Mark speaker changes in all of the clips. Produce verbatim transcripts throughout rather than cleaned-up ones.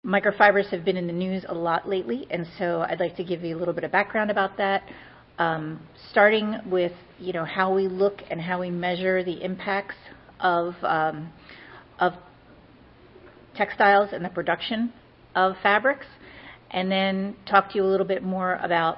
Speaker 1: Microfibers have been in the news a lot lately, and so I'd like to give you a little bit of background about that, um, starting with you know how we look and how we measure the impacts of um, of textiles and the production of fabrics, and then talk to you a little bit more about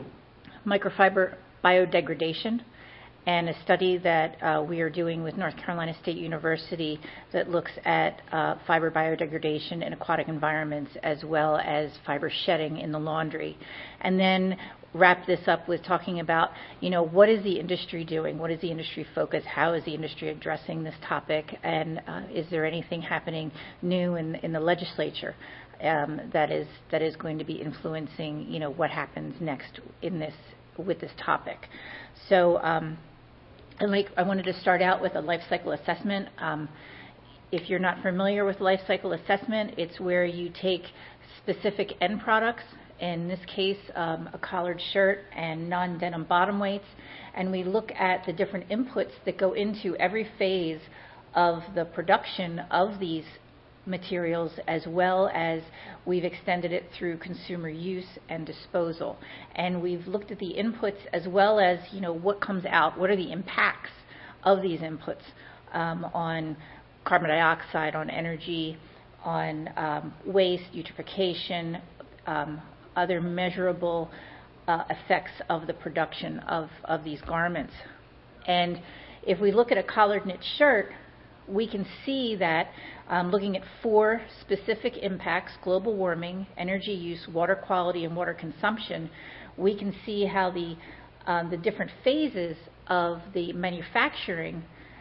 Speaker 1: microfiber biodegradation and a study that uh, we are doing with North Carolina State University that looks at uh, fiber biodegradation in aquatic environments as well as fiber shedding in the laundry. And then wrap this up with talking about, you know, what is the industry doing? What is the industry focus? How is the industry addressing this topic? And uh, is there anything happening new in, in the legislature um, that is that is going to be influencing, you know, what happens next in this with this topic? So. Um, And like, I wanted to start out with a life cycle assessment. Um, if you're not familiar with life cycle assessment, it's where you take specific end products, in this case um, a collared shirt and non-denim bottom weights, and we look at the different inputs that go into every phase of the production of these materials, as well as we've extended it through consumer use and disposal. And we've looked at the inputs as well as, you know, what comes out, what are the impacts of these inputs um, on carbon dioxide, on energy, on um, waste, eutrophication, um, other measurable uh, effects of the production of, of these garments. And if we look at a collared knit shirt, we can see that um, looking at four specific impacts: global warming, energy use, water quality, and water consumption, we can see how the, um, the different phases of the manufacturing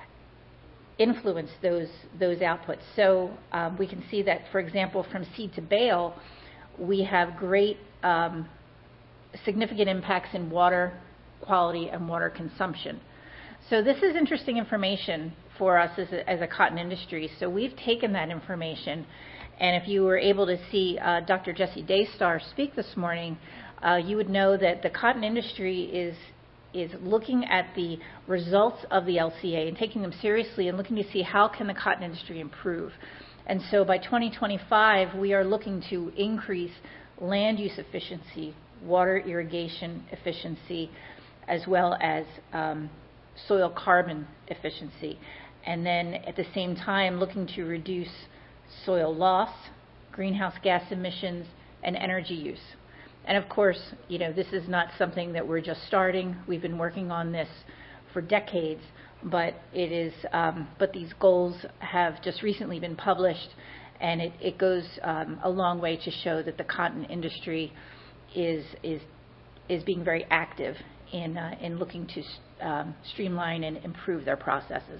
Speaker 1: influence those, those outputs. So um, we can see that, for example, from seed to bale, we have great um, significant impacts in water quality and water consumption. So this is interesting information for us as a, as a cotton industry. So we've taken that information, and if you were able to see uh, Doctor Jessie Daystar speak this morning, uh, you would know that the cotton industry is is looking at the results of the L C A and taking them seriously and looking to see how can the cotton industry improve. And so by twenty twenty-five, we are looking to increase land use efficiency, water irrigation efficiency, as well as um, soil carbon efficiency, and then at the same time looking to reduce soil loss, greenhouse gas emissions, and energy use. And of course, you know, this is not something that we're just starting. We've been working on this for decades, but it is, um, but these goals have just recently been published, and it, it goes um, a long way to show that the cotton industry is is is being very active in uh, in looking to um, streamline and improve their processes.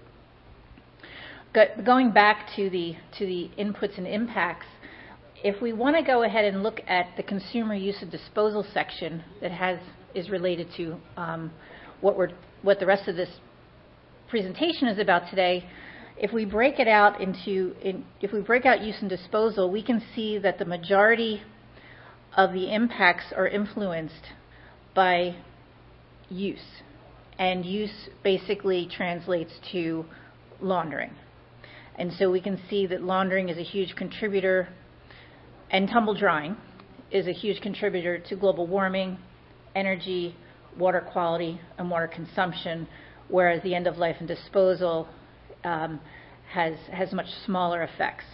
Speaker 1: Go, going back to the to the inputs and impacts, if we want to go ahead and look at the consumer use and disposal section that has is related to um, what we're what the rest of this presentation is about today, if we break it out into in, if we break out use and disposal, we can see that the majority of the impacts are influenced by use, and use basically translates to laundering. And so we can see that laundering is a huge contributor, and tumble drying is a huge contributor to global warming, energy, water quality, and water consumption, whereas the end of life and disposal um, has, has much smaller effects.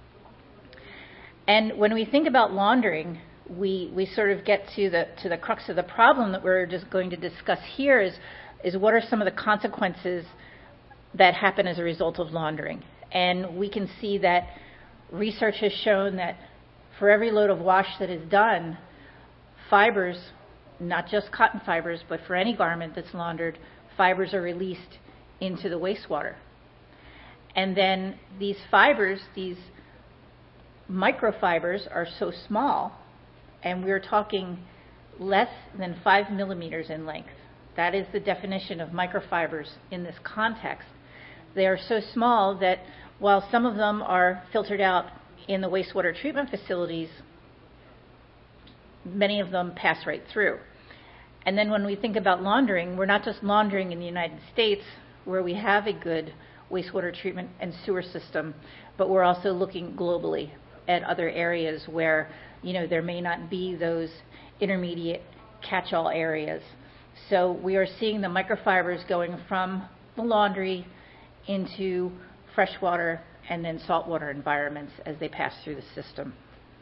Speaker 1: And when we think about laundering, we, we sort of get to the, to the crux of the problem that we're just going to discuss here is, is what are some of the consequences that happen as a result of laundering. And we can see that research has shown that for every load of wash that is done, fibers, not just cotton fibers, but for any garment that's laundered, fibers are released into the wastewater. And then these fibers, these microfibers, are so small, and we're talking less than five millimeters in length. That is the definition of microfibers in this context. They are so small that while some of them are filtered out in the wastewater treatment facilities, many of them pass right through. And then when we think about laundering, we're not just laundering in the United States, where we have a good wastewater treatment and sewer system, but we're also looking globally at other areas where, you know, there may not be those intermediate catch-all areas. So we are seeing the microfibers going from the laundry into freshwater and then saltwater environments as they pass through the system.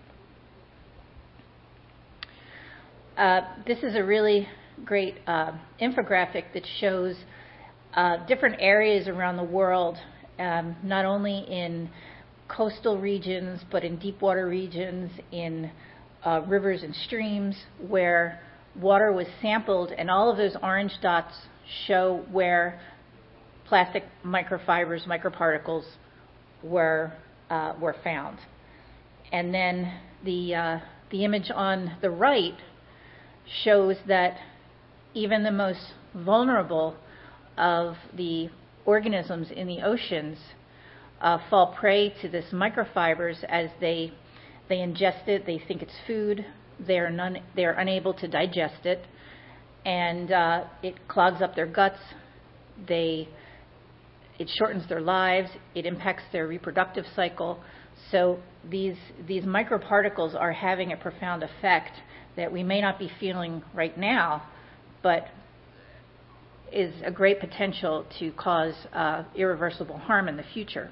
Speaker 1: Uh, this is a really great uh, infographic that shows uh, different areas around the world, um, not only in coastal regions, but in deep water regions, in uh, rivers and streams, where water was sampled, and all of those orange dots show where plastic microfibers, microparticles were uh, were found. And then the uh, the image on the right shows that even the most vulnerable of the organisms in the oceans uh, fall prey to this microfibers as they they ingest it. They think it's food. They are none, they are unable to digest it, and uh, it clogs up their guts. They it shortens their lives. It impacts their reproductive cycle. So these these microparticles are having a profound effect that we may not be feeling right now, but is a great potential to cause uh, irreversible harm in the future.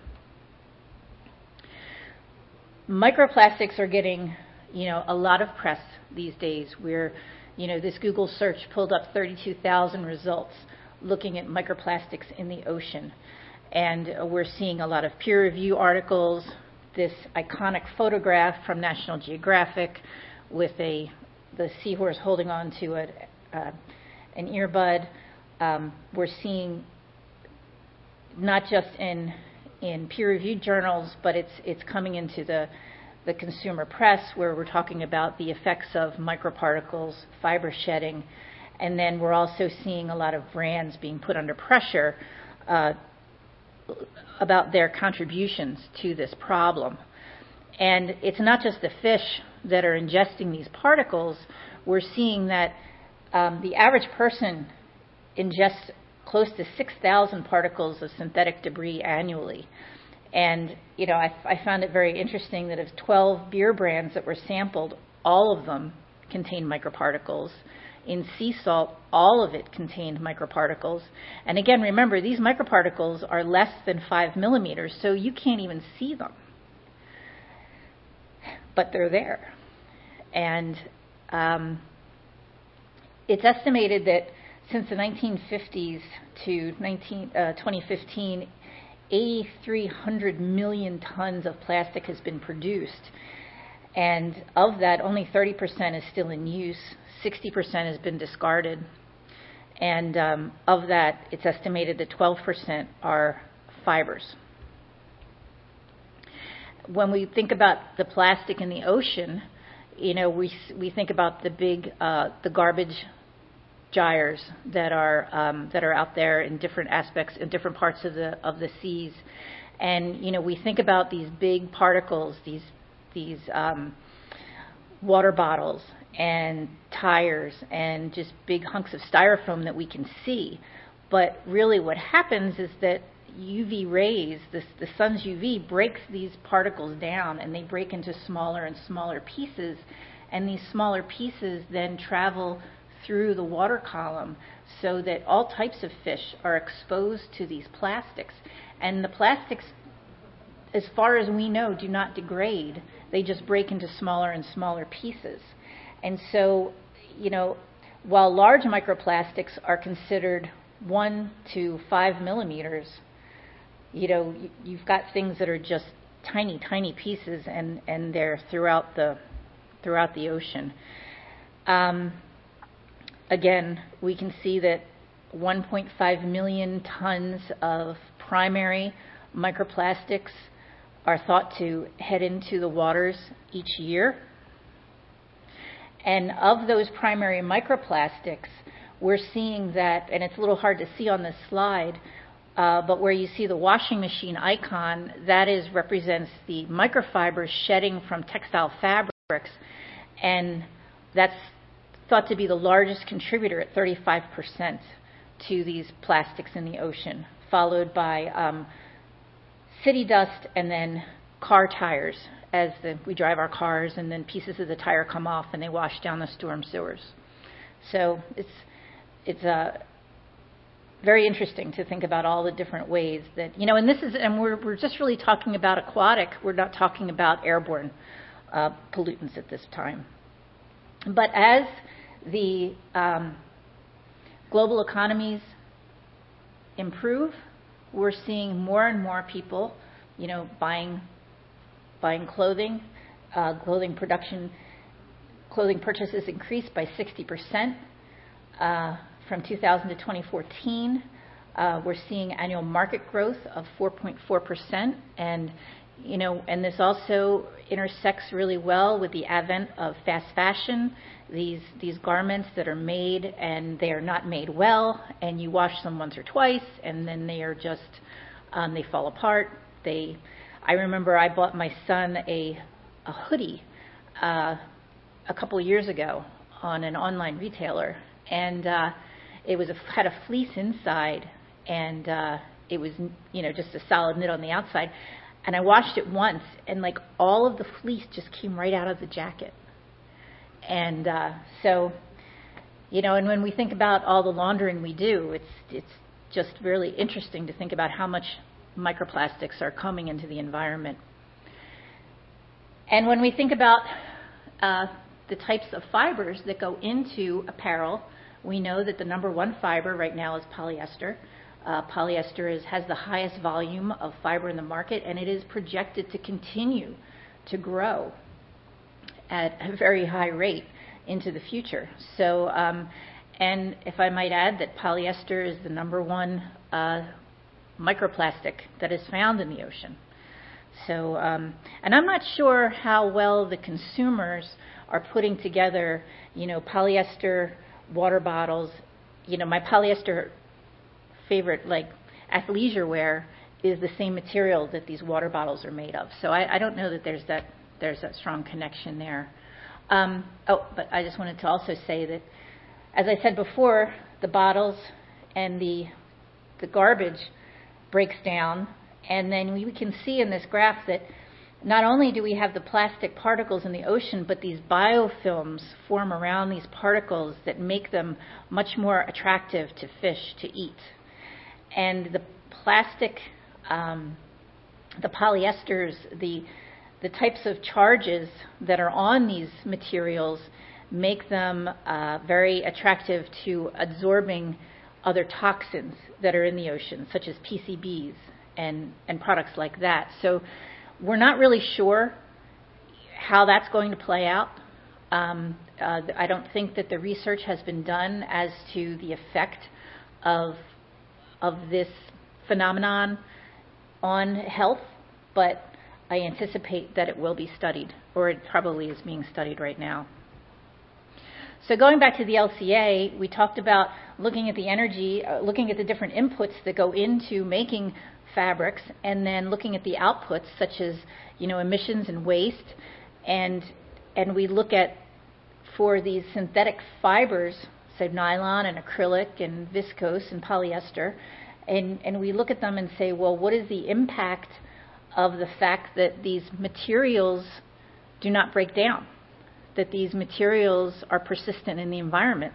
Speaker 1: Microplastics are getting, you know, a lot of press these days. We're, you know, this Google search pulled up thirty-two thousand results looking at microplastics in the ocean. And uh, we're seeing a lot of peer review articles, this iconic photograph from National Geographic with a the seahorse holding on to a, uh, an earbud. Um, we're seeing not just in in peer-reviewed journals, but it's it's coming into the the consumer press, where we're talking about the effects of microparticles, fiber shedding, and then we're also seeing a lot of brands being put under pressure uh, about their contributions to this problem. And it's not just the fish that are ingesting these particles. We're seeing that um, the average person ingests close to six thousand particles of synthetic debris annually. And, you know, I, I found it very interesting that of twelve beer brands that were sampled, all of them contained microparticles. In sea salt, all of it contained microparticles. And again, remember, these microparticles are less than five millimeters, so you can't even see them. But they're there. And um, it's estimated that since the nineteen fifties to nineteen, uh, twenty fifteen, eight thousand three hundred million tons of plastic has been produced. And of that, only thirty percent is still in use. sixty percent has been discarded. And um, of that, it's estimated that twelve percent are fibers. When we think about the plastic in the ocean, you know, we we think about the big, uh, the garbage gyres that are um, that are out there in different aspects, in different parts of the of the seas, and you know, we think about these big particles, these these um, water bottles and tires and just big hunks of styrofoam that we can see. But really, what happens is that U V rays, this, the sun's U V breaks these particles down, and they break into smaller and smaller pieces, and these smaller pieces then travel through the water column so that all types of fish are exposed to these plastics. And the plastics, as far as we know, do not degrade. They just break into smaller and smaller pieces. And so, you know, while large microplastics are considered one to five millimeters, you know, you've got things that are just tiny, tiny pieces, and, and they're throughout the throughout the ocean. Um, again, we can see that one point five million tons of primary microplastics are thought to head into the waters each year. And of those primary microplastics, we're seeing that, and it's a little hard to see on this slide, uh, but where you see the washing machine icon, that is represents the microfibers shedding from textile fabrics, and that's thought to be the largest contributor at thirty-five percent to these plastics in the ocean, followed by um, city dust and then car tires as the, we drive our cars, and then pieces of the tire come off and they wash down the storm sewers. So it's it's uh, very interesting to think about all the different ways that, you know, and this is, and we're we're just really talking about aquatic. We're not talking about airborne uh, pollutants at this time. But as the um, global economies improve, we're seeing more and more people, you know, buying buying clothing. Uh, clothing production, clothing purchases increased by sixty percent uh, from two thousand to twenty fourteen. Uh, we're seeing annual market growth of four point four percent, and you know, and this also intersects really well with the advent of fast fashion. These these garments that are made and they are not made well, and you wash them once or twice, and then they are just um, they fall apart. They, I remember I bought my son a a hoodie uh, a couple of years ago on an online retailer, and uh, it was a, had a fleece inside, and uh, it was, you know, just a solid knit on the outside. And I washed it once, and like all of the fleece just came right out of the jacket. And uh, so, you know, and when we think about all the laundering we do, it's it's just really interesting to think about how much microplastics are coming into the environment. And when we think about uh, the types of fibers that go into apparel, we know that the number one fiber right now is polyester. Uh, polyester is, has the highest volume of fiber in the market, and it is projected to continue to grow at a very high rate into the future. So, um, and if I might add that polyester is the number one uh, microplastic that is found in the ocean. So, um, and I'm not sure how well the consumers are putting together, you know, polyester water bottles. You know, my polyester favorite, like athleisure wear, is the same material that these water bottles are made of. So I, I don't know that there's that there's that strong connection there. Um, oh, but I just wanted to also say that, as I said before, the bottles and the the garbage breaks down, and then we can see in this graph that not only do we have the plastic particles in the ocean, but these biofilms form around these particles that make them much more attractive to fish to eat. And the plastic, um, the polyesters, the the types of charges that are on these materials make them uh, very attractive to absorbing other toxins that are in the ocean, such as P C Bs and, and products like that. So we're not really sure how that's going to play out. Um, uh, I don't think that the research has been done as to the effect of of this phenomenon on health, but I anticipate that it will be studied, or it probably is being studied right now. So going back to the L C A, we talked about looking at the energy, uh, looking at the different inputs that go into making fabrics, and then looking at the outputs, such as, you know, emissions and waste, and and we look at, for these synthetic fibers, so nylon and acrylic and viscose and polyester, and, and we look at them and say, well, what is the impact of the fact that these materials do not break down, that these materials are persistent in the environment?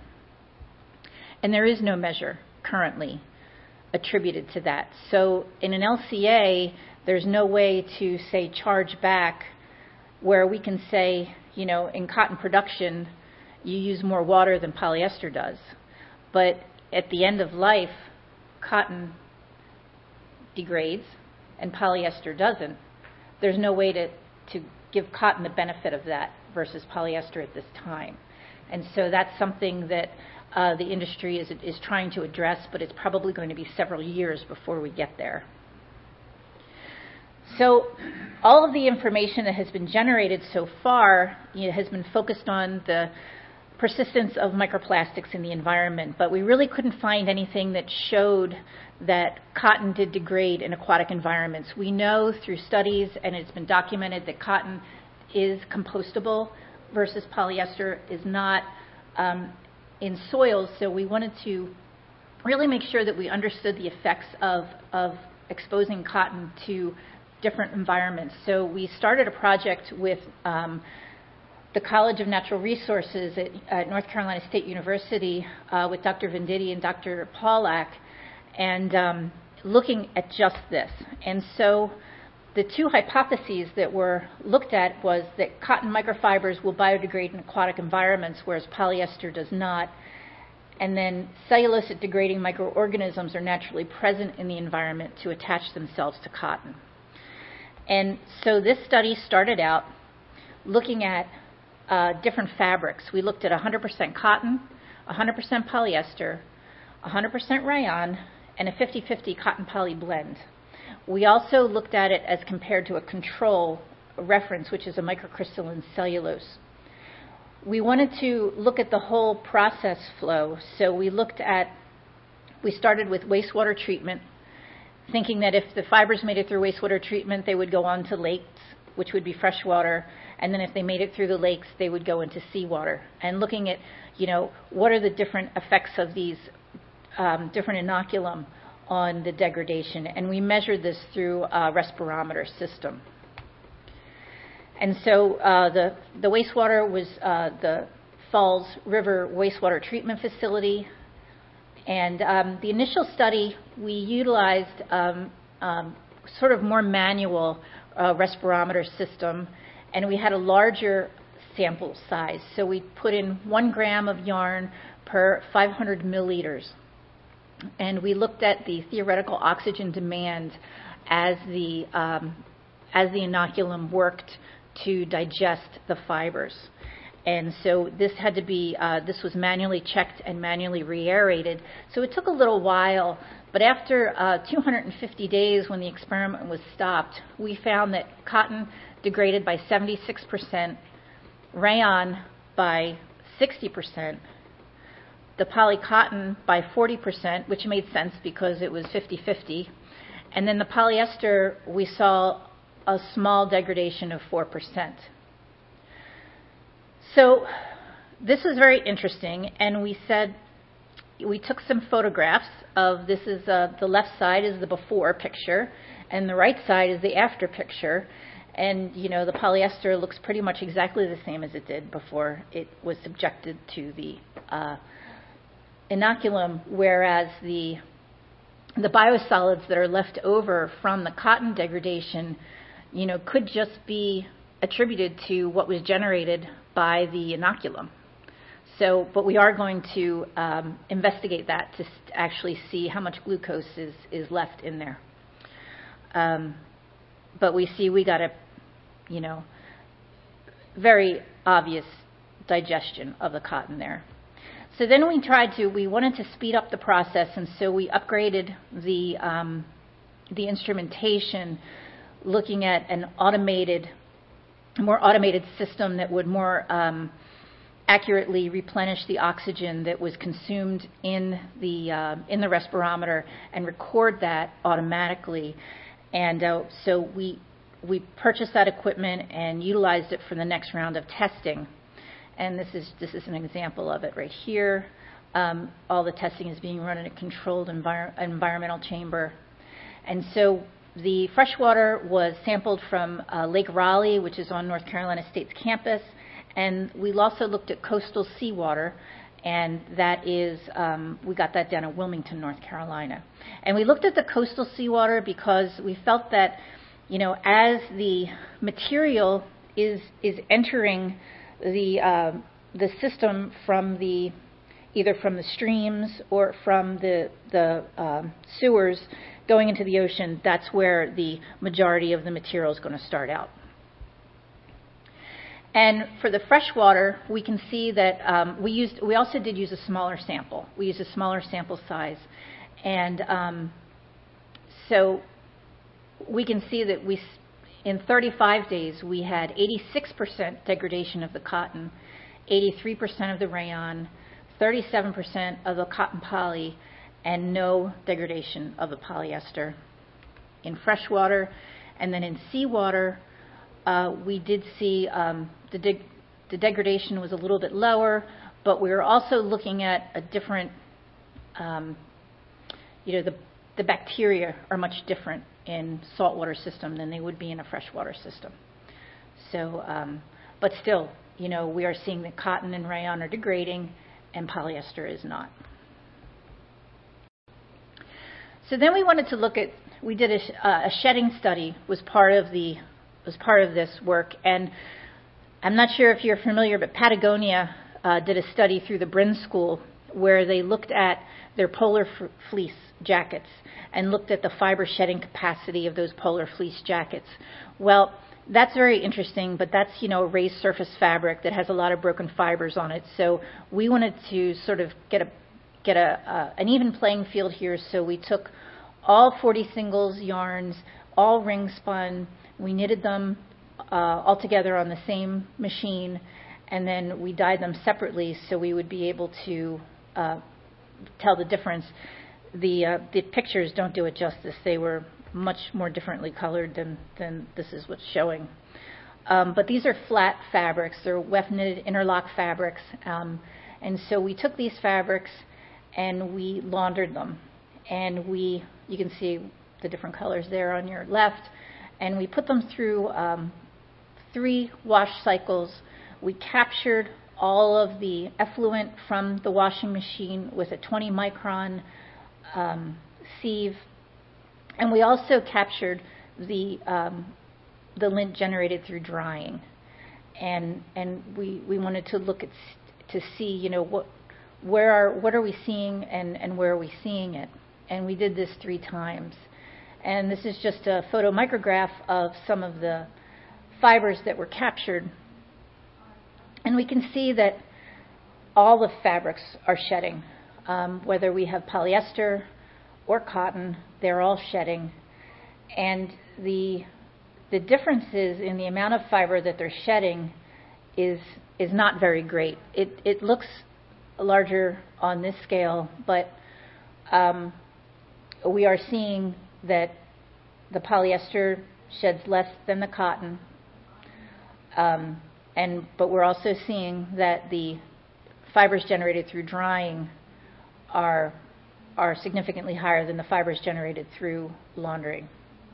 Speaker 1: And there is no measure currently attributed to that. So in an L C A, there's no way to, say, charge back where we can say, you know, in cotton production, you use more water than polyester does. But at the end of life, cotton degrades and polyester doesn't. There's no way to, to give cotton the benefit of that versus polyester at this time. And so that's something that uh, the industry is, is trying to address, but it's probably going to be several years before we get there. So all of the information that has been generated so far, you know, has been focused on the persistence of microplastics in the environment, but we really couldn't find anything that showed that cotton did degrade in aquatic environments. We know through studies, and it's been documented, that cotton is compostable versus polyester is not um, in soils. So we wanted to really make sure that we understood the effects of, of exposing cotton to different environments. So we started a project with um, the College of Natural Resources at, at North Carolina State University uh, with Doctor Venditti and Doctor Paulak, and um, looking at just this. And so the two hypotheses that were looked at was that cotton microfibers will biodegrade in aquatic environments, whereas polyester does not. And then cellulosic-degrading microorganisms are naturally present in the environment to attach themselves to cotton. And so this study started out looking at uh, different fabrics. We looked at one hundred percent cotton, one hundred percent polyester, one hundred percent rayon, and a fifty fifty cotton poly blend. We also looked at it as compared to a control a reference, which is a microcrystalline cellulose. We wanted to look at the whole process flow. So we looked at, we started with wastewater treatment, thinking that if the fibers made it through wastewater treatment, they would go on to lakes, which would be fresh water. And then if they made it through the lakes, they would go into seawater. And looking at, you know, what are the different effects of these um, different inoculum on the degradation. And we measured this through a respirometer system. And so uh, the, the wastewater was uh, the Falls River Wastewater Treatment Facility. And um, the initial study, we utilized um, um, sort of more manual uh, respirometer system, and we had a larger sample size. So we put in one gram of yarn per five hundred milliliters. And we looked at the theoretical oxygen demand as the, um, as the inoculum worked to digest the fibers. And so this had to be, uh, this was manually checked and manually re-aerated. So it took a little while, but after uh, two hundred fifty days when the experiment was stopped, we found that cotton degraded by seventy-six percent, rayon by sixty percent, the polycotton by forty percent, which made sense because it was fifty fifty, and then the polyester, we saw a small degradation of four percent. So this was very interesting, and we said, we took some photographs of, this is, uh, the left side is the before picture, and the right side is the after picture, and, you know, the polyester looks pretty much exactly the same as it did before it was subjected to the uh, inoculum, whereas the, the biosolids that are left over from the cotton degradation, you know, could just be attributed to what was generated by the inoculum. So, but we are going to um, investigate that to actually see how much glucose is, is left in there. Um, but we see we got a, you know, very obvious digestion of the cotton there. So then we tried to, we wanted to speed up the process, and so we upgraded the, um, the instrumentation, looking at an automated, more automated system that would more um, accurately replenish the oxygen that was consumed in the uh, in the respirometer and record that automatically. And uh, so we we purchased that equipment and utilized it for the next round of testing. And this is this is an example of it right here. Um, all the testing is being run in a controlled envir- environmental chamber, and so the freshwater was sampled from uh, Lake Raleigh, which is on North Carolina State's campus, and we also looked at coastal seawater, and that is, um, we got that down in Wilmington, North Carolina. And we looked at the coastal seawater because we felt that, you know, as the material is is entering the uh, the system from the either from the streams or from the the uh, sewers going into the ocean, that's where the majority of the material is going to start out. And for the freshwater, we can see that um, we used. We also did use a smaller sample. We used a smaller sample size, and um, so we can see that we, in thirty-five days, we had eighty-six percent degradation of the cotton, eighty-three percent of the rayon, thirty-seven percent of the cotton poly, and no degradation of the polyester in freshwater. And then in seawater, uh, we did see um, the, de- the degradation was a little bit lower, but we were also looking at a different, um, you know, the, the bacteria are much different in saltwater system than they would be in a freshwater system. So, um, but still, you know, we are seeing that cotton and rayon are degrading and polyester is not. So then we wanted to look at, we did a, uh, a shedding study was part of the, was part of this work. And I'm not sure if you're familiar, but Patagonia uh, did a study through the Brin School where they looked at their polar f- fleece jackets and looked at the fiber shedding capacity of those polar fleece jackets. Well, that's very interesting, but that's, you know, a raised surface fabric that has a lot of broken fibers on it. So we wanted to sort of get a get a uh, an even playing field here. So we took all forty singles yarns, all ring spun. We knitted them uh, all together on the same machine, and then we dyed them separately so we would be able to uh, tell the difference. The uh, the pictures don't do it justice. They were much more differently colored than, than this is what's showing. Um, but these are flat fabrics. They're weft knitted interlock fabrics. Um, and so we took these fabrics and we laundered them. And we, you can see the different colors there on your left. And we put them through um, three wash cycles. We captured all of the effluent from the washing machine with a twenty micron um, sieve. And we also captured the um, the lint generated through drying, and and we, we wanted to look at to see, you know, what where are what are we seeing and, and where are we seeing it, and we did this three times, and this is just a photomicrograph of some of the fibers that were captured, and we can see that all the fabrics are shedding, um, whether we have polyester or cotton, they're all shedding. And the the differences in the amount of fiber that they're shedding is is not very great. It it looks larger on this scale, but um, we are seeing that the polyester sheds less than the cotton, um, and but we're also seeing that the fibers generated through drying are are significantly higher than the fibers generated through laundering.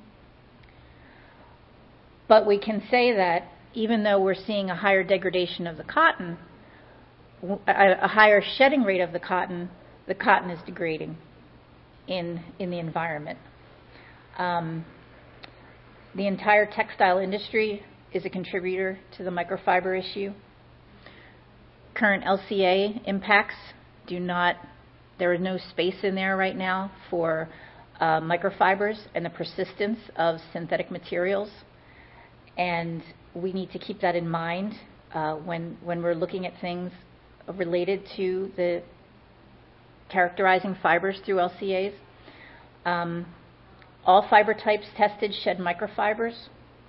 Speaker 1: But we can say that even though we're seeing a higher degradation of the cotton, a higher shedding rate of the cotton, the cotton is degrading in, in the environment. Um, the entire textile industry is a contributor to the microfiber issue. Current L C A impacts do not There is no space in there right now for uh, microfibers and the persistence of synthetic materials. And we need to keep that in mind uh, when, when we're looking at things related to the characterizing fibers through L C As. Um, all fiber types tested shed microfibers.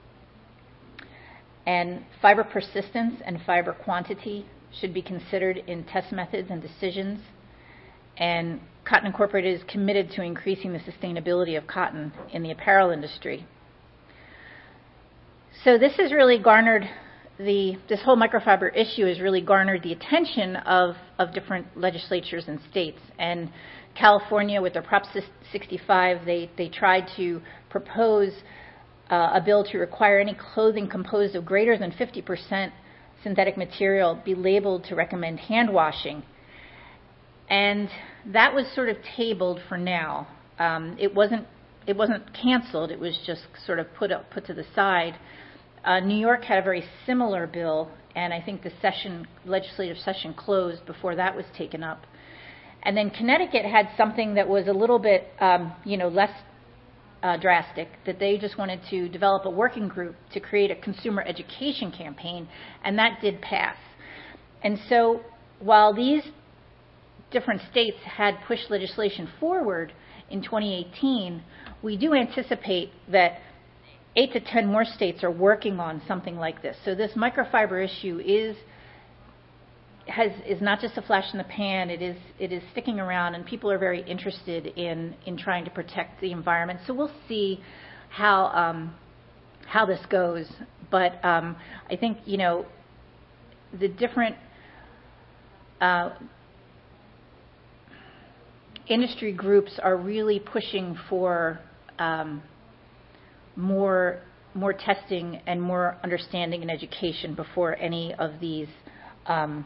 Speaker 1: And fiber persistence and fiber quantity should be considered in test methods and decisions. And Cotton Incorporated is committed to increasing the sustainability of cotton in the apparel industry. So this has really garnered the, this whole microfiber issue has really garnered the attention of, of different legislatures and states. And California, with their Prop sixty-five, they, they tried to propose uh, a bill to require any clothing composed of greater than fifty percent synthetic material be labeled to recommend hand washing. And that was sort of tabled for now. Um, it wasn't it wasn't canceled. It was just sort of put up, put to the side. Uh, New York had a very similar bill, and I think the session legislative session closed before that was taken up. And then Connecticut had something that was a little bit, um, you know, less uh, drastic. That they just wanted to develop a working group to create a consumer education campaign, and that did pass. And so while these different states had pushed legislation forward in twenty eighteen, we do anticipate that eight to ten more states are working on something like this. So this microfiber issue is has is not just a flash in the pan. It is it is sticking around, and people are very interested in in trying to protect the environment. So we'll see how um, how this goes. But um, I think, you know, the different uh, industry groups are really pushing for um, more more testing and more understanding and education before any of these, um,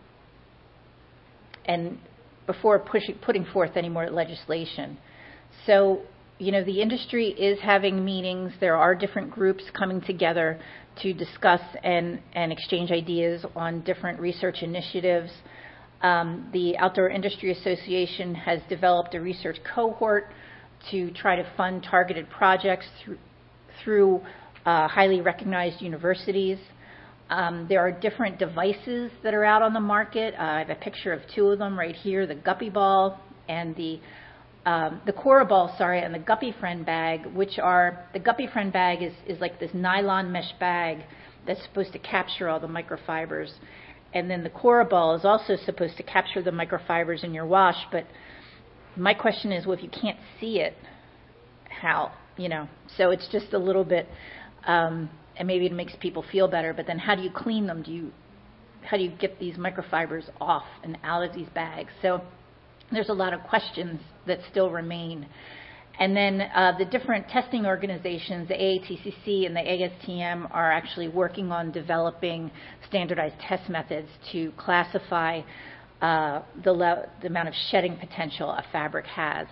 Speaker 1: and before pushing, putting forth any more legislation. So, you know, the industry is having meetings. There are different groups coming together to discuss and, and exchange ideas on different research initiatives. Um, the Outdoor Industry Association has developed a research cohort to try to fund targeted projects through, through uh, highly recognized universities. Um, there are different devices that are out on the market. Uh, I have a picture of two of them right here, the Guppy Ball and the um, the Cora Ball, sorry, and the Guppy Friend bag, which are, the Guppy Friend bag is, is like this nylon mesh bag that's supposed to capture all the microfibers. And then the Cora Ball is also supposed to capture the microfibers in your wash. But my question is, well, if you can't see it, how? You know, so it's just a little bit, um, and maybe it makes people feel better. But then, how do you clean them? Do you, how do you get these microfibers off and out of these bags? So there's a lot of questions that still remain. And then uh, the different testing organizations, the A A T C C and the A S T M, are actually working on developing standardized test methods to classify uh, the, le- the amount of shedding potential a fabric has.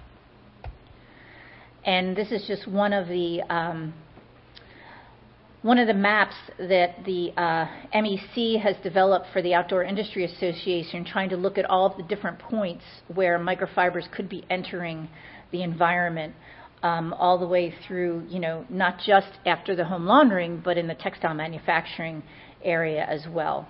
Speaker 1: And this is just one of the um, one of the maps that the uh, M E C has developed for the Outdoor Industry Association, trying to look at all of the different points where microfibers could be entering the environment, um, all the way through, you know, not just after the home laundering, but in the textile manufacturing area as well.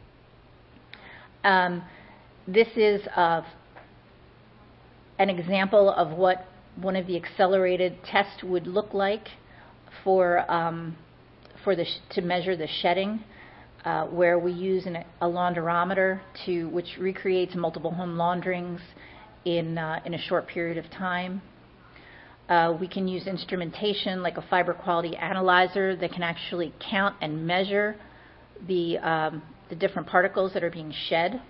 Speaker 1: Um, this is uh, an example of what one of the accelerated tests would look like for um, for the sh- to measure the shedding, uh, where we use an, a laundrometer to which recreates multiple home launderings in uh, in a short period of time. Uh, we can use instrumentation like a fiber quality analyzer that can actually count and measure the um, the different particles that are being shed.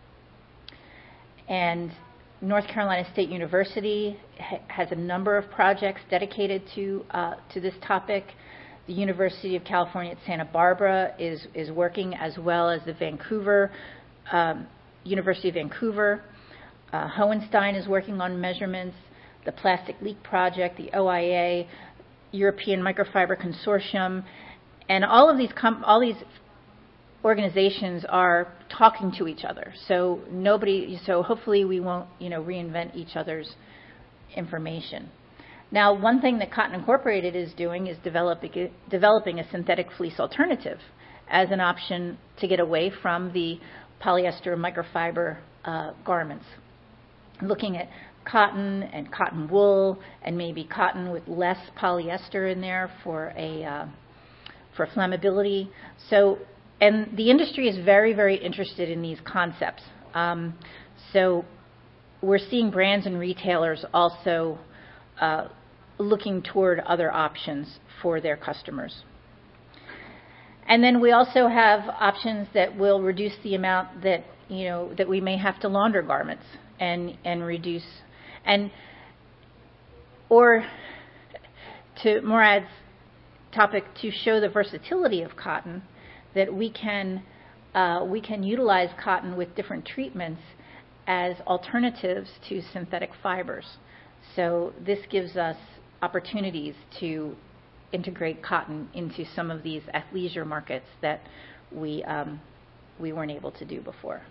Speaker 1: And North Carolina State University ha- has a number of projects dedicated to uh, to this topic. The University of California at Santa Barbara is is working, as well as the Vancouver um, University of Vancouver. Uh, Hohenstein is working on measurements. The Plastic Leak Project, the O I A, European Microfiber Consortium, and all of these com- all these organizations are talking to each other. So nobody. So hopefully we won't, you know, reinvent each other's information. Now, one thing that Cotton Incorporated is doing is developing developing a synthetic fleece alternative as an option to get away from the polyester microfiber uh, garments. Looking at cotton and cotton wool, and maybe cotton with less polyester in there for a uh, for flammability. So, and the industry is very, very interested in these concepts. Um, so, we're seeing brands and retailers also uh, looking toward other options for their customers. And then we also have options that will reduce the amount that, you know, that we may have to launder garments and and reduce. And, or to Murad's topic, to show the versatility of cotton, that we can uh, we can utilize cotton with different treatments as alternatives to synthetic fibers. So this gives us opportunities to integrate cotton into some of these athleisure markets that we um, we weren't able to do before.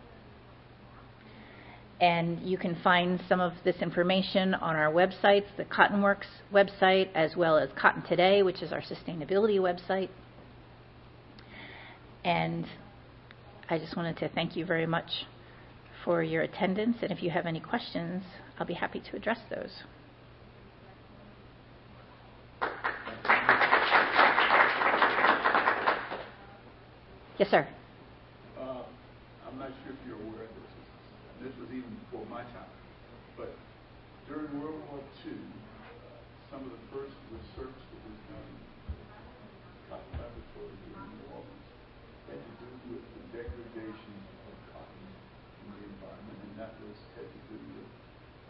Speaker 1: And you can find some of this information on our websites, the Cottonworks website, as well as Cotton Today, which is our sustainability website. And I just wanted to thank you very much for your attendance. And if you have any questions, I'll be happy to address those. Yes, sir.
Speaker 2: Uh, I'm not sure if you're aware of this. This was even before my time. But during World War Two, uh, some of the first research that was done in the Cotton Laboratory here in New Orleans had to do with the degradation of cotton in the environment, and that was had to do with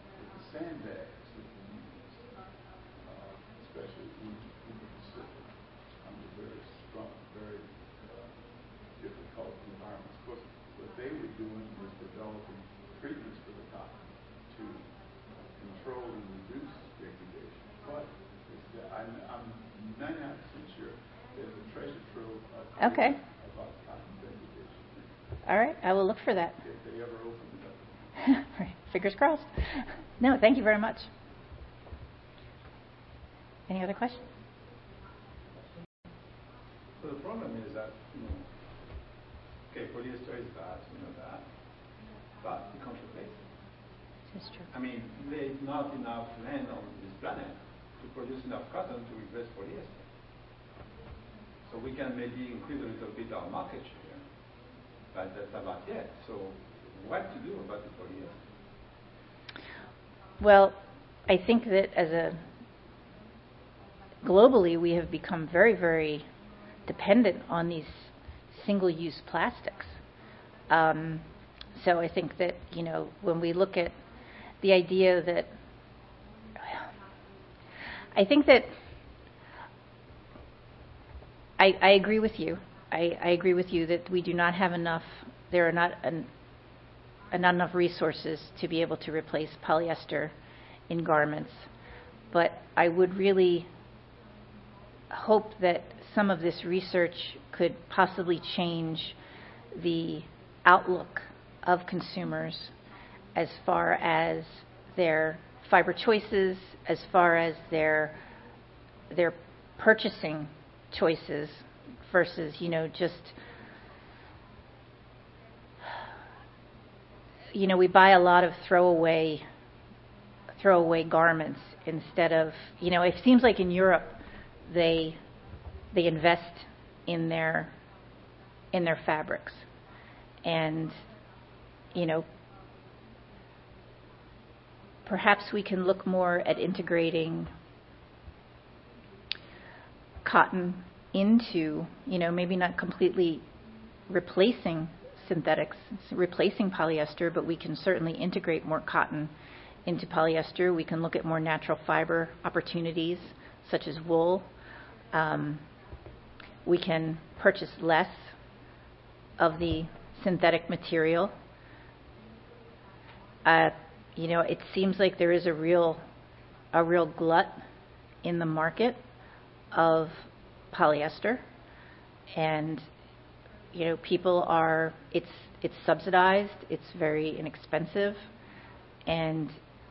Speaker 2: sandbags that we use, uh, especially in, in the Pacific, under very strong, very uh, difficult environments. Of course, what they were doing was developing treatments for the cotton to uh, control and reduce degradation. But it's the, I'm, I'm ninety-nine percent sure there's a treasure trove of
Speaker 1: Okay.
Speaker 2: about cotton degradation.
Speaker 1: All right, I will look for that.
Speaker 2: If they ever open it up.
Speaker 1: Right. Fingers crossed. No, thank you very much. Any other questions?
Speaker 3: So the problem is that, you know, okay, polyester is bad, we know that, but we can't replace it.
Speaker 1: That's true.
Speaker 3: I mean, there is not enough land on this planet to produce enough cotton to replace polyester. So we can maybe increase a little bit our market share, but that's about it. So what to do about the polyester?
Speaker 1: Well, I think that as a globally we have become very, very dependent on these single-use plastics. Um, so I think that, you know, when we look at the idea that, I think that I, I agree with you. I, I agree with you that we do not have enough, there are not an, not enough resources to be able to replace polyester in garments. But I would really hope that some of this research could possibly change the outlook of consumers as far as their fiber choices, as far as their their purchasing choices versus, you know, just, you know, we buy a lot of throwaway throwaway garments instead of, you know, it seems like in Europe they they invest in their in their fabrics, and, you know, perhaps we can look more at integrating cotton into, you know, maybe not completely replacing synthetics, replacing polyester, but we can certainly integrate more cotton into polyester. We can look at more natural fiber opportunities, such as wool. Um, we can purchase less of the synthetic material. Uh, you know, it seems like there is a real, a real glut in the market of polyester, and, you know, people are, it's it's subsidized, it's very inexpensive, and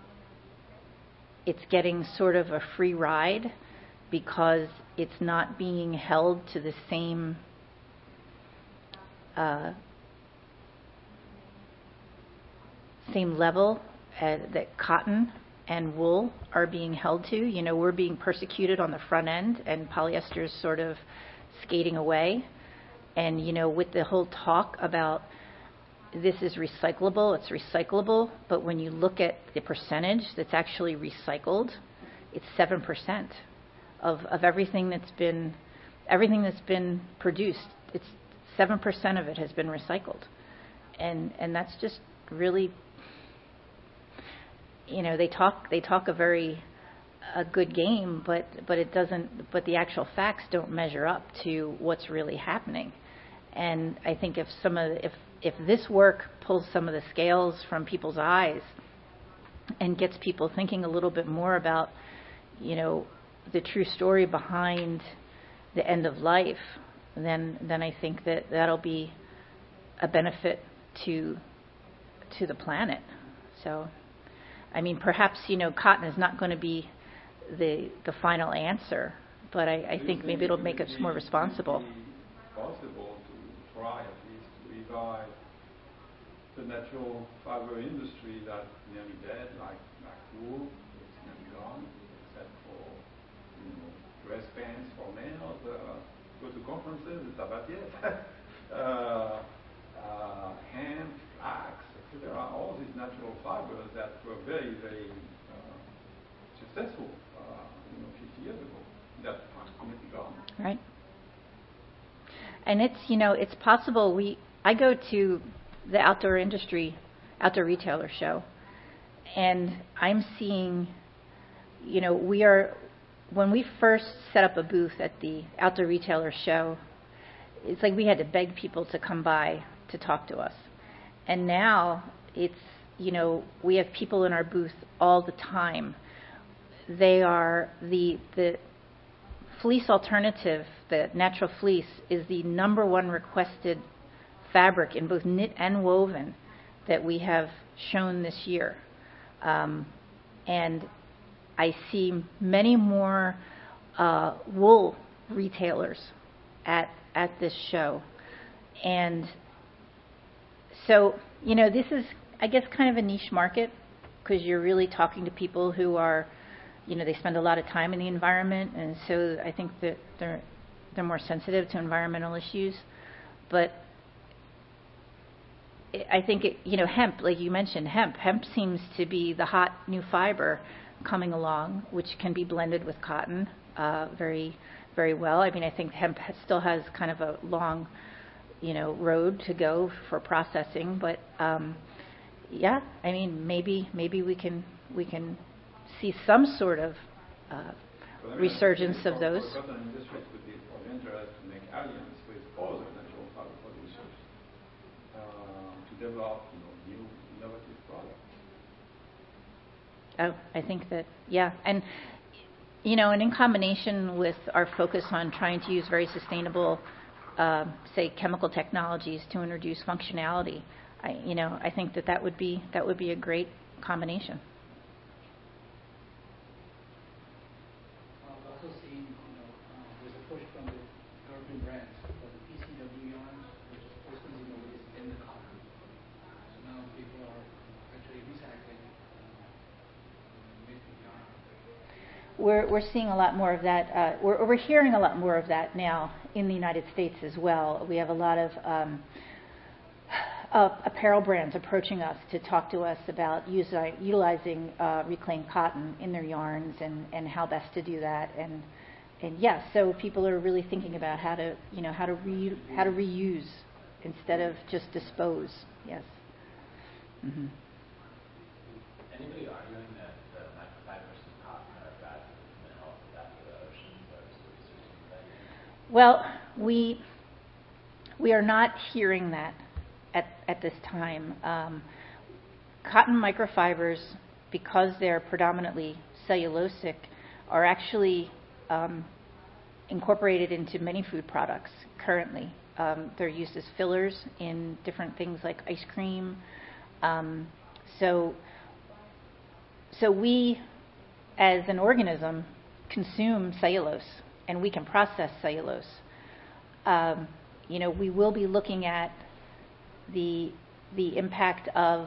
Speaker 1: it's getting sort of a free ride because it's not being held to the same uh, same level uh, that cotton and wool are being held to. You know, we're being persecuted on the front end, and polyester is sort of skating away. And, you know, with the whole talk about this is recyclable, it's recyclable, but when you look at the percentage that's actually recycled, it's seven percent of, of everything that's been everything that's been produced. It's seven percent of it has been recycled. And and that's just really, you know, they talk they talk a very a good game, but but it doesn't. But the actual facts don't measure up to what's really happening. And I think if some of if if this work pulls some of the scales from people's eyes and gets people thinking a little bit more about, you know, the true story behind the end of life, then then I think that that'll be a benefit to to the planet. So, I mean, perhaps, you know, cotton is not going to be the the final answer, but I, I think maybe it'll make us more responsible.
Speaker 3: Possible to try at least to revive the natural fiber industry that's nearly dead, like like wool, it's nearly gone, except for, you know, dress pants for males. Uh, go to conferences, it's about it. uh, uh, hemp, flax, et cetera. All these natural fibers that were very, very uh, successful, uh, you know, fifty years ago, that are completely gone.
Speaker 1: Right. And it's, you know, it's possible. We I go to the outdoor industry, outdoor retailer show, and I'm seeing, you know, we are, when we first set up a booth at the Outdoor Retailer show, it's like we had to beg people to come by to talk to us. And now it's, you know, we have people in our booth all the time. They are the, the fleece alternative, the natural fleece, is the number one requested fabric in both knit and woven that we have shown this year. Um, and I see many more uh, wool retailers at at this show. And so, you know, this is, I guess, kind of a niche market, because you're really talking to people who are, you know, they spend a lot of time in the environment, and so I think that they're they're more sensitive to environmental issues. But I think, it, you know, hemp, like you mentioned, hemp. Hemp seems to be the hot new fiber coming along, which can be blended with cotton uh, very, very well. I mean, I think hemp still has kind of a long, you know, road to go for processing. But um, yeah, I mean, maybe maybe we can we can see some sort of uh,
Speaker 3: Well, I mean,
Speaker 1: resurgence
Speaker 3: for-
Speaker 1: of those.
Speaker 3: For cotton industry, it would be of interest to make alliance with other natural fiber producers uh, to develop, you know, new innovative products.
Speaker 1: Oh, I think that, yeah. And, you know, and in combination with our focus on trying to use very sustainable, uh, say, chemical technologies to introduce functionality, I, you know, I think that that would be, that would be a great combination.
Speaker 4: I've also seen, you know, uh, there's a push from the European brands for the P C W yarns, which is post-consumer waste in the cotton. So now people are actually recycling uh, waste of yarn.
Speaker 1: We're, we're seeing a lot more of that. Uh, we're, we're hearing a lot more of that now in the United States as well. We have a lot of um, uh, apparel brands approaching us to talk to us about usi- utilizing uh, reclaimed cotton in their yarns, and, and how best to do that. And and yes, so people are really thinking about how to, you know, how to re- how to reuse instead of just dispose. Yes. Mm-hmm.
Speaker 5: Anybody arguing that the microfibers in cotton are bad for the health of that for the oceans? Or is the research that?
Speaker 1: Well, we we are not hearing that at at this time. Um, cotton microfibers, because they're predominantly cellulosic, are actually um, incorporated into many food products currently. Um, they're used as fillers in different things like ice cream. Um, so, so we, as an organism, consume cellulose, and we can process cellulose. Um, you know, we will be looking at the the impact of,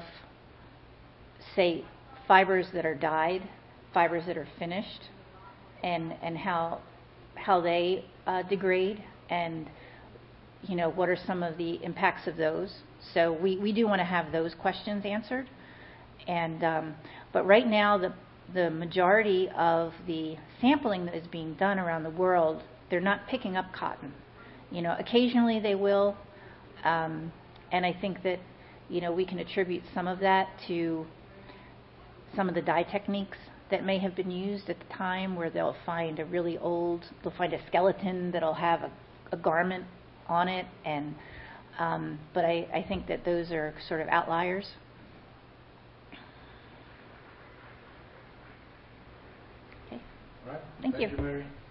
Speaker 1: say, fibers that are dyed, fibers that are finished, and and how how they uh, degrade, and you know, what are some of the impacts of those. So we, we do want to have those questions answered. And um, but right now, the the majority of the sampling that is being done around the world, they're not picking up cotton. You know, occasionally they will, um, and I think that, you know, we can attribute some of that to some of the dye techniques that may have been used at the time, where they'll find a really old, they'll find a skeleton that'll have a, a garment on it, and um, but I, I think that those are sort of outliers. Okay.
Speaker 6: All right.
Speaker 1: Thank
Speaker 6: Thank
Speaker 1: you.
Speaker 6: you, Mary.